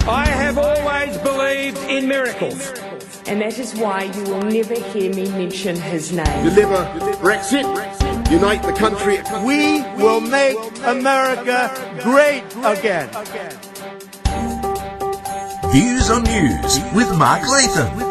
I have always believed in miracles. And that is why you will never hear me mention his name. Deliver Brexit, unite the country. We will make America great again. Views on News with Mark Latham.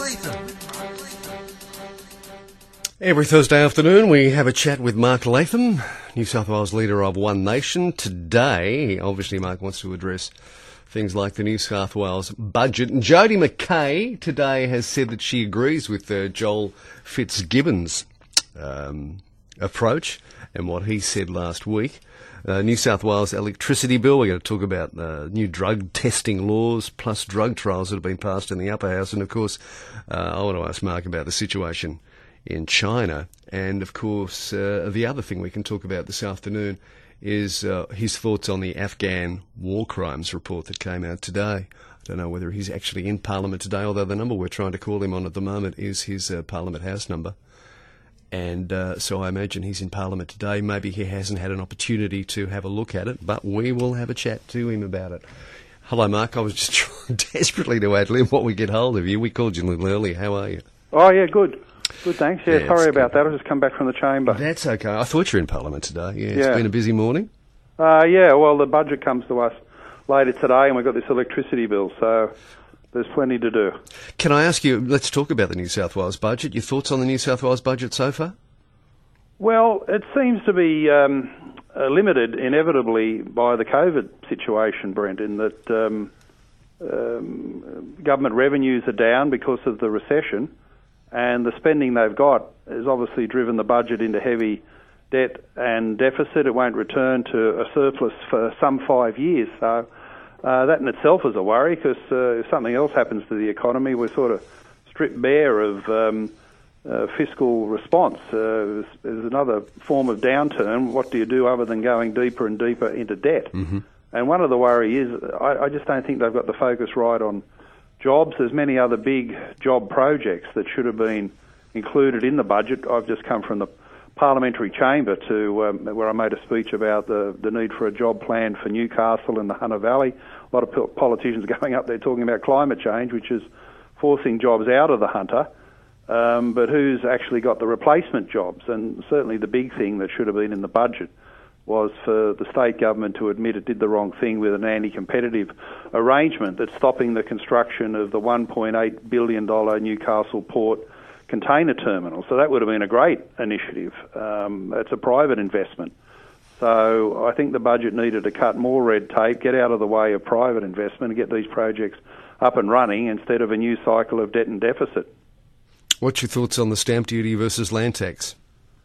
Every Thursday afternoon we have a chat with Mark Latham, New South Wales leader of One Nation. Today, obviously Mark wants to address things like the New South Wales budget. And Jodie McKay today has said that she agrees with Joel Fitzgibbon's approach and what he said last week. New South Wales electricity bill. We're going to talk about new drug testing laws plus drug trials that have been passed in the upper house. And, of course, I want to ask Mark about the situation in China. And, of course, the other thing we can talk about this afternoon is his thoughts on the Afghan war crimes report that came out today. I don't know whether he's actually in Parliament today, although the number we're trying to call him on at the moment is his Parliament House number. And so I imagine he's in Parliament today. Maybe he hasn't had an opportunity to have a look at it, but we will have a chat to him about it. Hello, Mark. I was just trying desperately to ad-lib what we get hold of you. We called you a little early. How are you? Oh, yeah, good. Good, thanks. Yeah, sorry about good. that. I've just come back from the chamber. That's okay. I thought you were in Parliament today. Yeah, it's been a busy morning. Yeah, well, the budget comes to us later today, and we've got this electricity bill, so there's plenty to do. Can I ask you, let's talk about the New South Wales budget. Your thoughts on the New South Wales budget so far? Well, it seems to be limited inevitably by the COVID situation, Brent, in that government revenues are down because of the recession, and the spending they've got has obviously driven the budget into heavy debt and deficit. It won't return to a surplus for some 5 years. So that in itself is a worry, because if something else happens to the economy, we're sort of stripped bare of fiscal response. There's another form of downturn. What do you do other than going deeper and deeper into debt? Mm-hmm. And one of the worry is I just don't think they've got the focus right on jobs. There's many other big job projects that should have been included in the budget. I've just come from the parliamentary chamber to where I made a speech about the need for a job plan for Newcastle and the Hunter Valley. A lot of politicians going up there talking about climate change, which is forcing jobs out of the Hunter. But who's actually got the replacement jobs? And certainly the big thing that should have been in the budget was for the state government to admit it did the wrong thing with an anti-competitive arrangement that's stopping the construction of the $1.8 billion Newcastle Port container terminal. So that would have been a great initiative. It's a private investment. So I think the budget needed to cut more red tape, get out of the way of private investment and get these projects up and running instead of a new cycle of debt and deficit. What's your thoughts on the stamp duty versus land tax?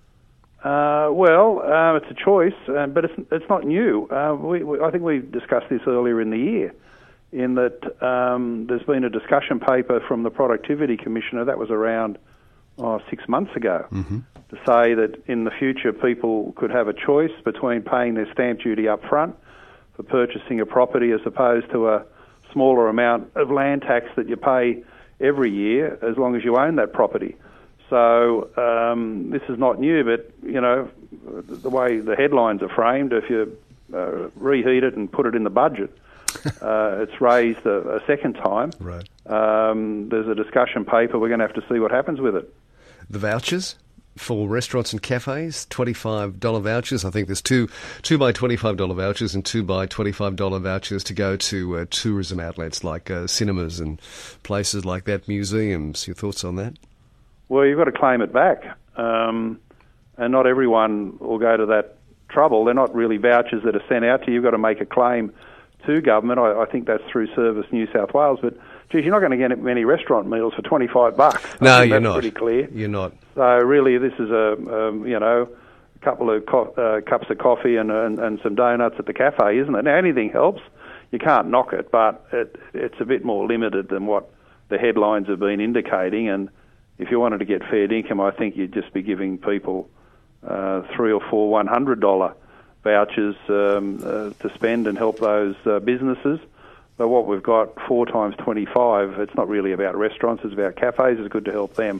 It's a choice, but it's not new. I think we discussed this earlier in the year, in that there's been a discussion paper from the Productivity Commissioner that was around 6 months ago, to say that in the future people could have a choice between paying their stamp duty up front for purchasing a property as opposed to a smaller amount of land tax that you pay every year as long as you own that property. So this is not new, but, you know, the way the headlines are framed, if you reheat it and put it in the budget, it's raised a second time. Right. There's a discussion paper. We're going to have to see what happens with it. The vouchers for restaurants and cafes, $25 vouchers. I think there's two by $25 vouchers and two by $25 vouchers to go to tourism outlets like cinemas and places like that, museums. Your thoughts on that? Well, you've got to claim it back, and not everyone will go to that trouble. They're not really vouchers that are sent out to you. You've got to make a claim to government. I think that's through Service New South Wales, but geez, you're not going to get many restaurant meals for $25. No, you're not. That's pretty clear. You're not. So really, this is a couple of cups of coffee and some donuts at the cafe, isn't it? Now, anything helps. You can't knock it, but it's a bit more limited than what the headlines have been indicating. And if you wanted to get fair income, I think you'd just be giving people $3 or $4 $100 vouchers to spend and help those businesses. But what we've got, 4 times 25, it's not really about restaurants, it's about cafes. It's good to help them.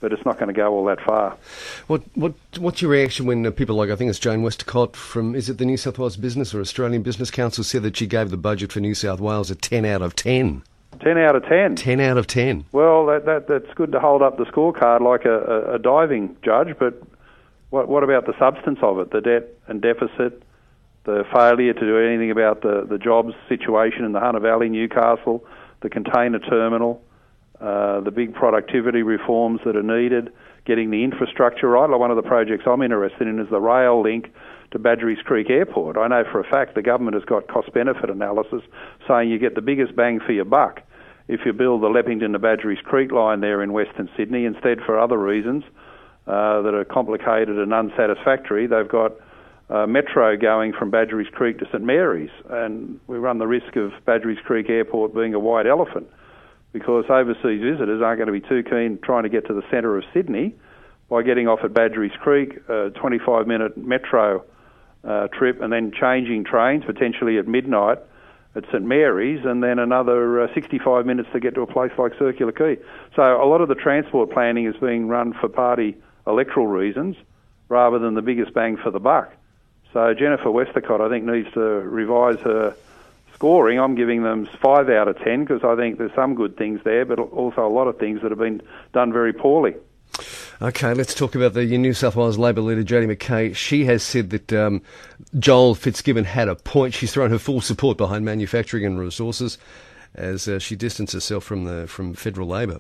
but it's not going to go all that far. What's your reaction when people like, I think it's Jane Westacott from, is it the New South Wales Business or Australian Business Council, said that she gave the budget for New South Wales a 10 out of 10? 10 out of 10? 10 out of 10. Well, that's good to hold up the scorecard like a diving judge, but what about the substance of it, the debt and deficit, the failure to do anything about the jobs situation in the Hunter Valley, Newcastle, the container terminal, the big productivity reforms that are needed, getting the infrastructure right? Like one of the projects I'm interested in is the rail link to Badgerys Creek Airport. I know for a fact the government has got cost-benefit analysis saying you get the biggest bang for your buck if you build the Leppington to Badgerys Creek line there in Western Sydney. Instead, for other reasons that are complicated and unsatisfactory, they've got metro going from Badgerys Creek to St Mary's, and we run the risk of Badgerys Creek Airport being a white elephant because overseas visitors aren't going to be too keen trying to get to the centre of Sydney by getting off at Badgerys Creek, a 25-minute metro trip, and then changing trains potentially at midnight at St Mary's, and then another 65 minutes to get to a place like Circular Quay. So a lot of the transport planning is being run for party electoral reasons rather than the biggest bang for the buck. So Jennifer Westacott, I think, needs to revise her scoring. I'm giving them 5 out of 10 because I think there's some good things there, but also a lot of things that have been done very poorly. Okay, let's talk about the New South Wales Labor leader, Jodie McKay. She has said that Joel Fitzgibbon had a point. She's thrown her full support behind manufacturing and resources as she distanced herself from federal Labor.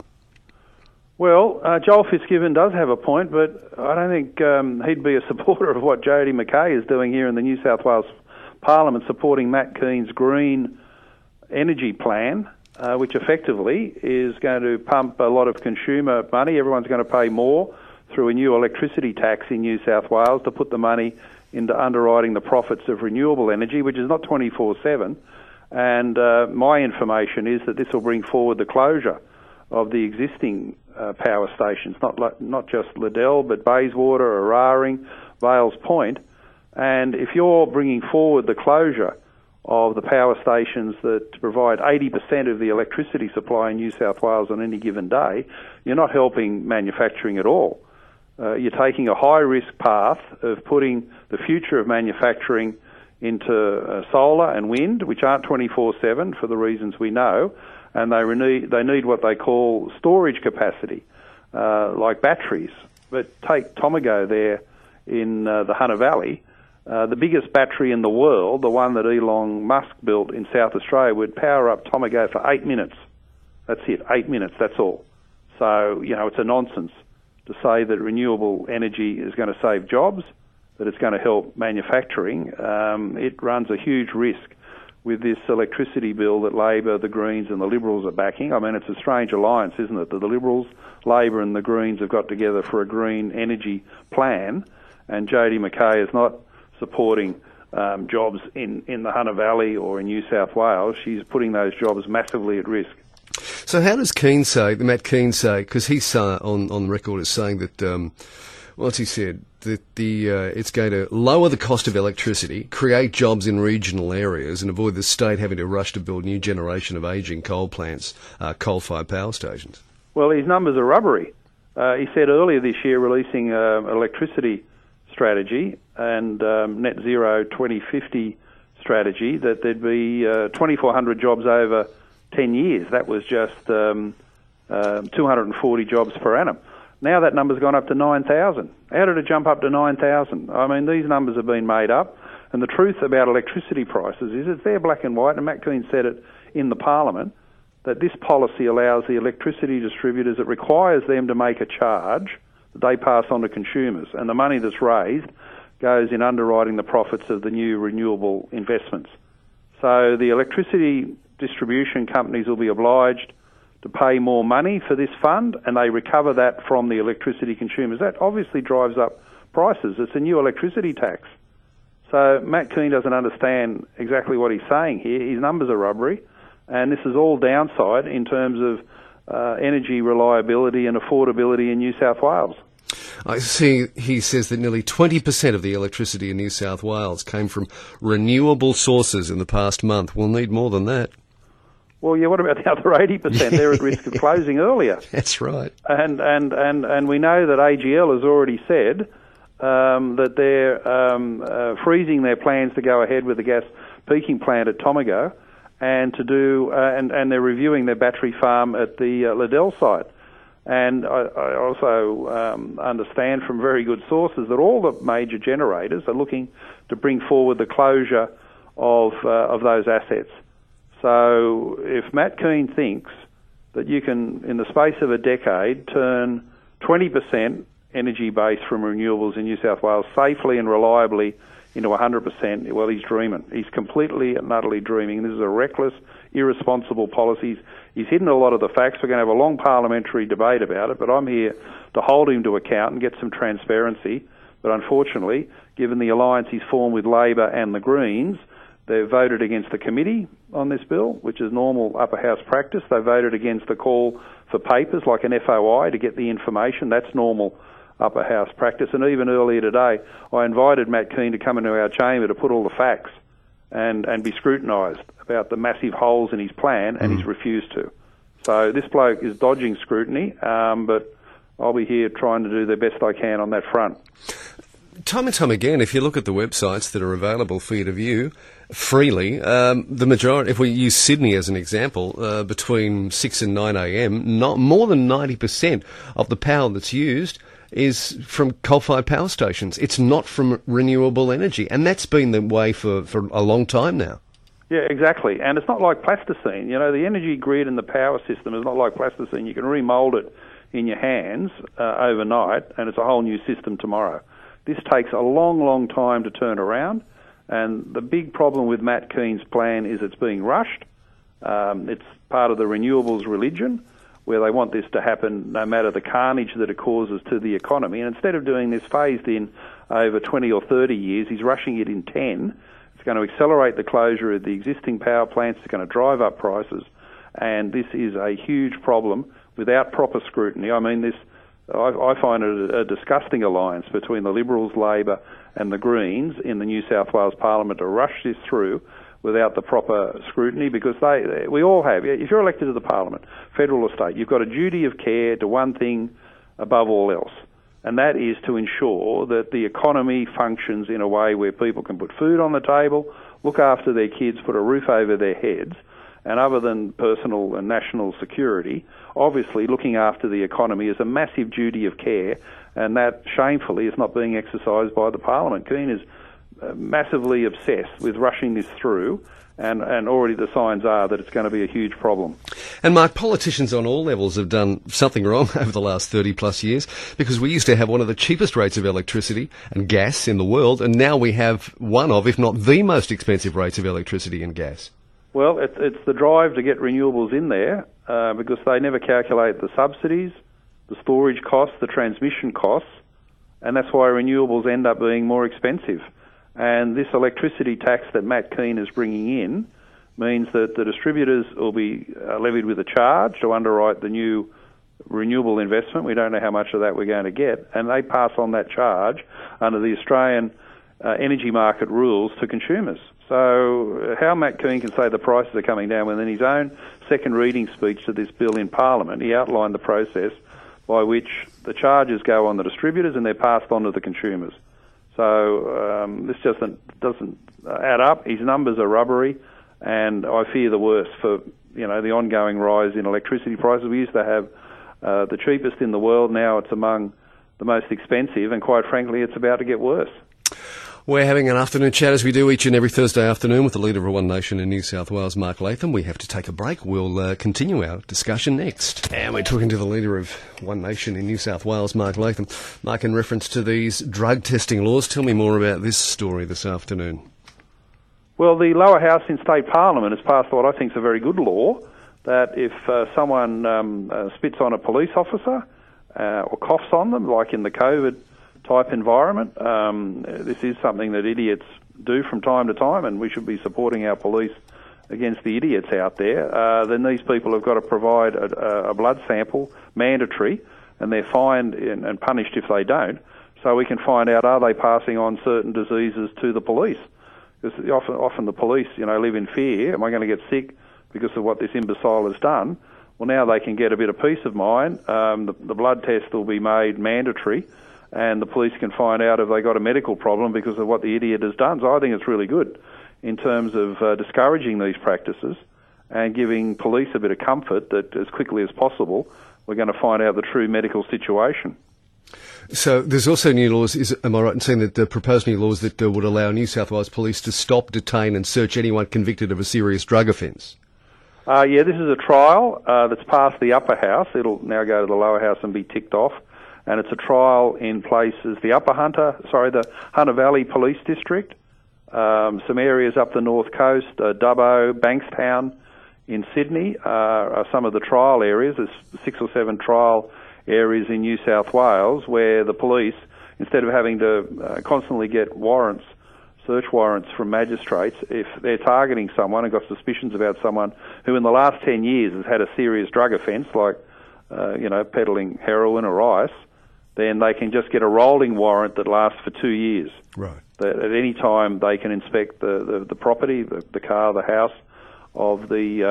Well, Joel Fitzgibbon does have a point, but I don't think he'd be a supporter of what Jodie McKay is doing here in the New South Wales Parliament, supporting Matt Kean's green energy plan, which effectively is going to pump a lot of consumer money. Everyone's going to pay more through a new electricity tax in New South Wales to put the money into underwriting the profits of renewable energy, which is not 24/7. And my information is that this will bring forward the closure of the existing power stations, not just Liddell, but Bayswater, Eraring, Vales Point. And if you're bringing forward the closure of the power stations that provide 80% of the electricity supply in New South Wales on any given day, you're not helping manufacturing at all. You're taking a high-risk path of putting the future of manufacturing into solar and wind, which aren't 24/7 for the reasons we know, and they need what they call storage capacity, like batteries. But take Tomago there in the Hunter Valley. The biggest battery in the world, the one that Elon Musk built in South Australia, would power up Tomago for 8 minutes. That's it, 8 minutes, that's all. So, it's a nonsense to say that renewable energy is going to save jobs, that it's going to help manufacturing. It runs a huge risk with this electricity bill that Labor, the Greens and the Liberals are backing. I mean, it's a strange alliance, isn't it, that the Liberals, Labor and the Greens have got together for a green energy plan, and Jodie McKay is not supporting jobs in the Hunter Valley or in New South Wales. She's putting those jobs massively at risk. So how does Matt Kean say, because he's on record as saying that, what's he said, that it's going to lower the cost of electricity, create jobs in regional areas and avoid the state having to rush to build a new generation of ageing coal plants, coal-fired power stations? Well, his numbers are rubbery. He said earlier this year, releasing an electricity strategy and net zero 2050 strategy, that there'd be 2,400 jobs over 10 years. That was just 240 jobs per annum. Now that number's gone up to 9,000. How did it jump up to 9,000? I mean, these numbers have been made up, and the truth about electricity prices is it's there black and white, and Matt Kean said it in the Parliament, that this policy allows the electricity distributors, it requires them to make a charge that they pass on to consumers, and the money that's raised goes in underwriting the profits of the new renewable investments. So the electricity distribution companies will be obliged to pay more money for this fund, and they recover that from the electricity consumers. That obviously drives up prices. It's a new electricity tax. So Matt Kean doesn't understand exactly what he's saying here. His numbers are rubbery, and this is all downside in terms of energy reliability and affordability in New South Wales. I see he says that nearly 20% of the electricity in New South Wales came from renewable sources in the past month. We'll need more than that. Well, yeah, what about the other 80%? They're at risk of closing earlier. That's right. And we know that AGL has already said that they're freezing their plans to go ahead with the gas peaking plant at Tomago, and to do and they're reviewing their battery farm at the Liddell site. And I also understand from very good sources that all the major generators are looking to bring forward the closure of those assets. So if Matt Keane thinks that you can, in the space of a decade, turn 20% energy base from renewables in New South Wales safely and reliably into 100%, well, he's dreaming. He's completely and utterly dreaming. This is a reckless, irresponsible policy. He's hidden a lot of the facts. We're going to have a long parliamentary debate about it, but I'm here to hold him to account and get some transparency. But unfortunately, given the alliance he's formed with Labor and the Greens, they've voted against the committee on this bill, which is normal upper house practice. They voted against the call for papers like an FOI to get the information. That's normal upper house practice. And even earlier today, I invited Matt Keane to come into our chamber to put all the facts and be scrutinised about the massive holes in his plan, and he's refused to. So this bloke is dodging scrutiny, but I'll be here trying to do the best I can on that front. Time and time again, if you look at the websites that are available for you to view freely, the majority, if we use Sydney as an example, between 6 and 9 a.m, not more than 90% of the power that's used is from coal-fired power stations. It's not from renewable energy, and that's been the way for a long time now. Yeah, exactly. And it's not like plasticine. You know, the energy grid and the power system is not like plasticine. You can remould it in your hands overnight, and it's a whole new system tomorrow. This takes a long, long time to turn around, and the big problem with Matt Keane's plan is it's being rushed. It's part of the renewables religion, where they want this to happen no matter the carnage that it causes to the economy. And instead of doing this phased in over 20 or 30 years, he's rushing it in 10. It's going to accelerate the closure of the existing power plants. It's going to drive up prices. And this is a huge problem without proper scrutiny. I mean, I find it a disgusting alliance between the Liberals, Labor and the Greens in the New South Wales Parliament to rush this through without the proper scrutiny, because we all have, if you're elected to the Parliament, federal or state, you've got a duty of care to one thing above all else, and that is to ensure that the economy functions in a way where people can put food on the table, look after their kids, put a roof over their heads, and other than personal and national security, obviously looking after the economy is a massive duty of care, and that shamefully is not being exercised by the Parliament. Keane is massively obsessed with rushing this through, and already the signs are that it's going to be a huge problem. And Mark, politicians on all levels have done something wrong over the last 30 plus years, because we used to have one of the cheapest rates of electricity and gas in the world, and now we have one of, if not the most expensive rates of electricity and gas. Well, it's the drive to get renewables in there, because they never calculate the subsidies, the storage costs, the transmission costs, and that's why renewables end up being more expensive. And this electricity tax that Matt Keane is bringing in means that the distributors will be levied with a charge to underwrite the new renewable investment. We don't know how much of that we're going to get, and they pass on that charge under the Australian energy market rules to consumers. So how Matt Keane can say the prices are coming down when in his own second reading speech to this bill in Parliament, he outlined the process by which the charges go on the distributors and they're passed on to the consumers. So this just doesn't add up. His numbers are rubbery, and I fear the worst for the ongoing rise in electricity prices. We used to have the cheapest in the world. Now it's among the most expensive, and quite frankly, it's about to get worse. We're having an afternoon chat, as we do each and every Thursday afternoon, with the leader of One Nation in New South Wales, Mark Latham. We have to take a break. We'll continue our discussion next. And we're talking to the leader of One Nation in New South Wales, Mark Latham. Mark, in reference to these drug testing laws, tell me more about this story this afternoon. Well, the lower house in state parliament has passed what I think is a very good law, that if someone spits on a police officer or coughs on them, like in the COVID type environment, this is something that idiots do from time to time, and we should be supporting our police against the idiots out there. Then these people have got to provide a blood sample, mandatory, and they're fined and punished if they don't, so we can find out, are they passing on certain diseases to the police? Because often the police, live in fear. Am I going to get sick? because of what this imbecile has done. Well, now they can get a bit of peace of mind. The blood test will be made mandatory, and the police can find out if they got a medical problem because of what the idiot has done. So I think it's really good in terms of discouraging these practices and giving police a bit of comfort that as quickly as possible we're going to find out the true medical situation. So there's also new laws, am I right in saying that the proposed new laws that would allow New South Wales Police to stop, detain and search anyone convicted of a serious drug offence? Yeah, this is a trial that's passed the upper house. It'll now go to the lower house and be ticked off. And it's a trial in places, the Hunter Valley Police District, some areas up the North Coast, Dubbo, Bankstown in Sydney are some of the trial areas. There's 6 or 7 trial areas in New South Wales where the police, instead of having to constantly get warrants, search warrants from magistrates, if they're targeting someone and got suspicions about someone who in the last 10 years has had a serious drug offence like, peddling heroin or ice, then they can just get a rolling warrant that lasts for 2 years. Right. That at any time they can inspect the property, the car, the house of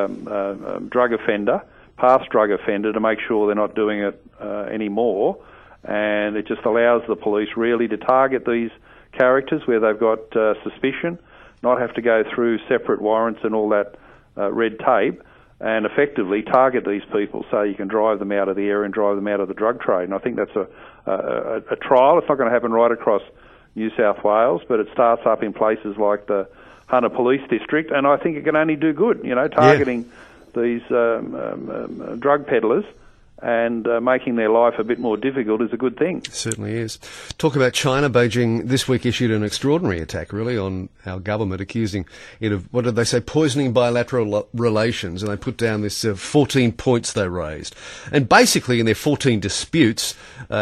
the drug offender, past drug offender, to make sure they're not doing it anymore. And it just allows the police really to target these characters where they've got suspicion, not have to go through separate warrants and all that red tape, and effectively target these people so you can drive them out of the area and drive them out of the drug trade. And I think that's a trial. It's not going to happen right across New South Wales, but it starts up in places like the Hunter Police District, and I think it can only do good, targeting these drug peddlers and making their life a bit more difficult is a good thing. It certainly is. Talk about China. Beijing this week issued an extraordinary attack, really, on our government, accusing it of, what did they say, poisoning bilateral relations, and they put down this 14 points they raised. And basically, in their 14 disputes,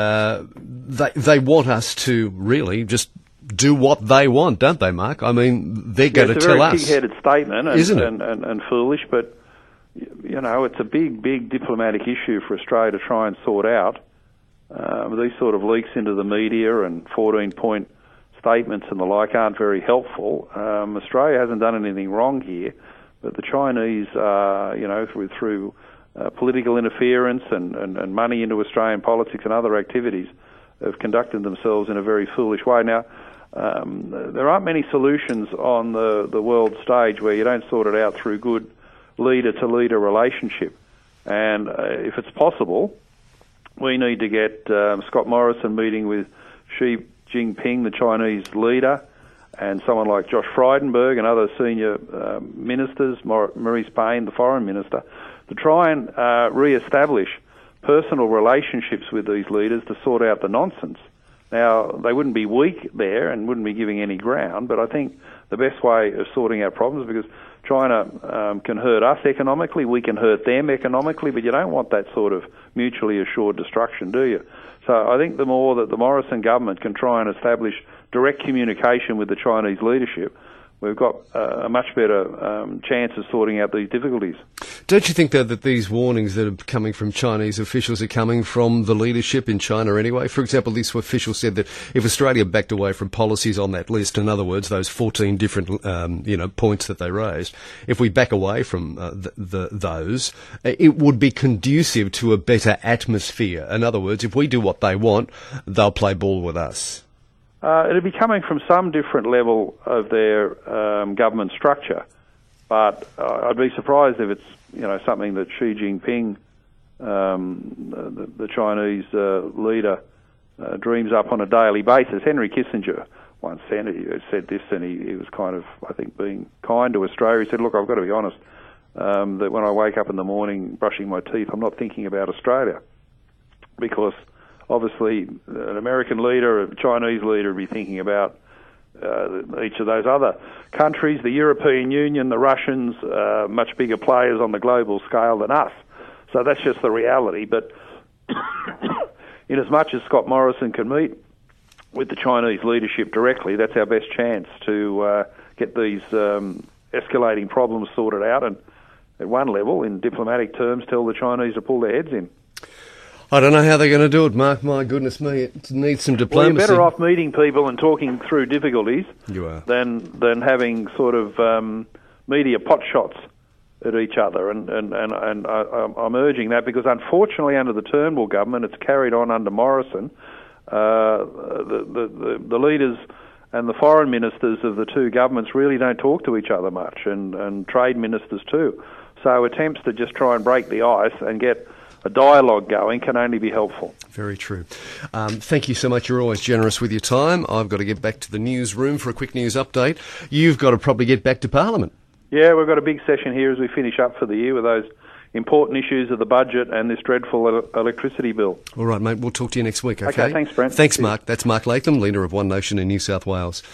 they want us to really just do what they want, don't they, Mark? I mean, they're going to tell us. It's a very pig-headed statement, isn't it? And foolish, but it's a big diplomatic issue for Australia to try and sort out. These sort of leaks into the media and 14-point statements and the like aren't very helpful. Australia hasn't done anything wrong here, but the Chinese, through political interference and money into Australian politics and other activities, have conducted themselves in a very foolish way. Now, there aren't many solutions on the world stage where you don't sort it out through good leader-to-leader relationship. And if it's possible, we need to get Scott Morrison meeting with Xi Jinping, the Chinese leader, and someone like Josh Frydenberg and other senior ministers, Maurice Payne, the foreign minister, to try and re-establish personal relationships with these leaders to sort out the nonsense. Now, they wouldn't be weak there and wouldn't be giving any ground, but I think the best way of sorting out problems, because China can hurt us economically, we can hurt them economically, but you don't want that sort of mutually assured destruction, do you? So I think the more that the Morrison government can try and establish direct communication with the Chinese leadership, we've got a much better chance of sorting out these difficulties. Don't you think, though, that these warnings that are coming from Chinese officials are coming from the leadership in China anyway? For example, this official said that if Australia backed away from policies on that list, in other words, those 14 different points that they raised, if we back away from those, it would be conducive to a better atmosphere. In other words, if we do what they want, they'll play ball with us. It'll be coming from some different level of their government structure, but I'd be surprised if it's something that Xi Jinping, the Chinese leader, dreams up on a daily basis. Henry Kissinger once said this, and he was kind of, I think, being kind to Australia. He said, "Look, I've got to be honest, that when I wake up in the morning brushing my teeth, I'm not thinking about Australia, because obviously an American leader, a Chinese leader would be thinking about each of those other countries, the European Union, the Russians, much bigger players on the global scale than us. So that's just the reality. But in as much as Scott Morrison can meet with the Chinese leadership directly, that's our best chance to get these escalating problems sorted out, and at one level, in diplomatic terms, tell the Chinese to pull their heads in. I don't know how they're going to do it, Mark. My goodness me, it needs some diplomacy. Well, you're better off meeting people and talking through difficulties you are. than having sort of media pot shots at each other, and I'm urging that, because unfortunately under the Turnbull government, it's carried on under Morrison. The leaders and the foreign ministers of the two governments really don't talk to each other much, and trade ministers too. So attempts to just try and break the ice and get a dialogue going can only be helpful. Very true. Thank you so much. You're always generous with your time. I've got to get back to the newsroom for a quick news update. You've got to probably get back to Parliament. Yeah, we've got a big session here as we finish up for the year with those important issues of the budget and this dreadful electricity bill. All right, mate. We'll talk to you next week, okay? Okay, thanks, Brent. Thanks, Mark. That's Mark Latham, leader of One Nation in New South Wales.